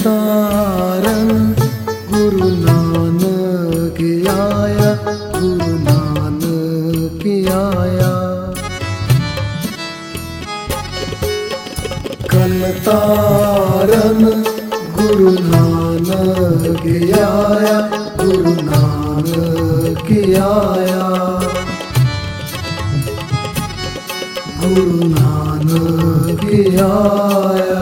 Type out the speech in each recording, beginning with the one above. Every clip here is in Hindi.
तारन गुरु नानक आया, गुरु नानक आया। कल तारन गुरु नानक आया, गुरु नानक आया, गुरु नानक आया।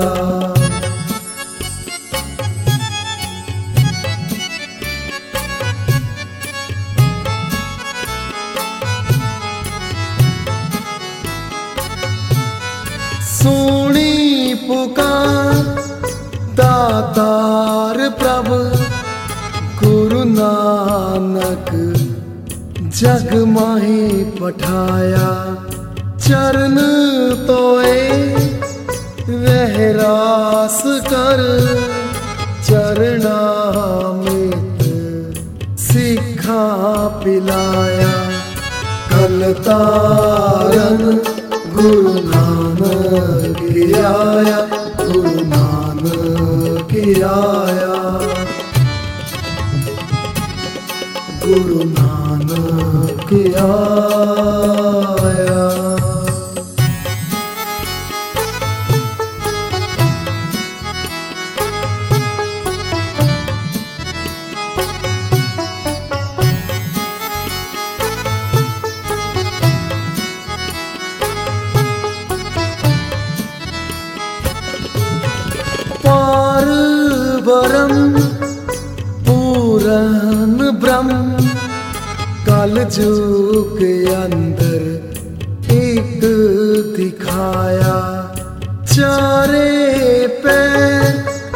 सुनी पुकार दातार प्रभु गुरु नानक जग माही पठाया। चरण तोए वहरास कर, चरणामृत सिखा पिलाया। कल तारन गुरु नानक आया, गुरु नानक आया, गुरु नानक आया। पार ब्रह्म पूरन ब्रह्म कल जुग अंदर एक दिखाया। चारे पैर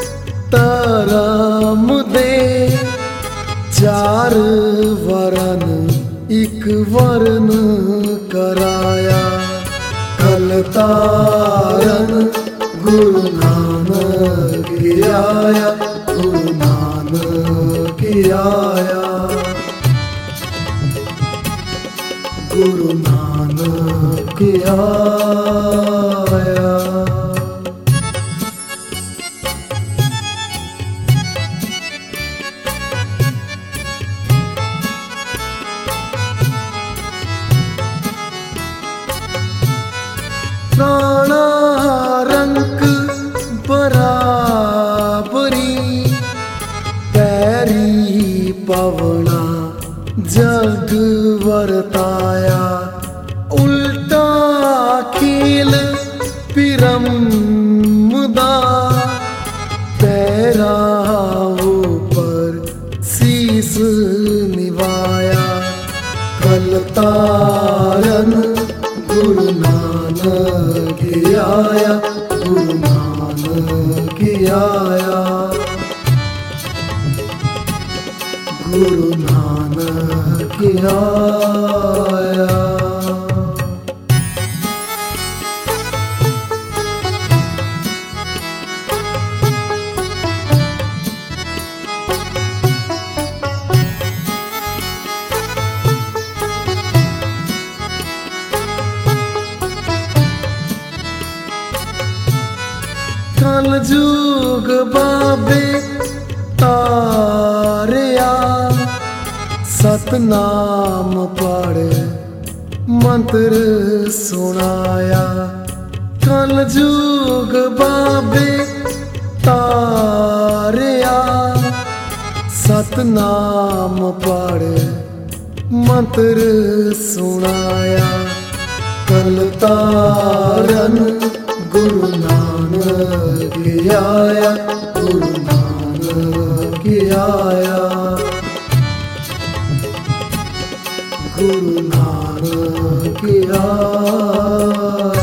तरम दे, चार वरन एक वरन कराया। कल तारन गुरु नानक आया, गुरु नानक आया, गुरु नानक आया। प्राणा रंग बराबरी पैरी पवना जग वर्ताया। उल्टा खेल पिरमदा पैरा ऊपर शीस निवाया। कल तारन गुरु नानक आया, गुरु नानक आया, गुरु नानक आया। कल जुग बाबे तारिया, सतनाम पढ़ मंत्र सुनाया। कल जुग बाबे तारिया, सतनाम पढ़ मंत्र सुनाया। कल तारन गुरु नानक आया, गुरु नानक आया, गुरु नानक आया।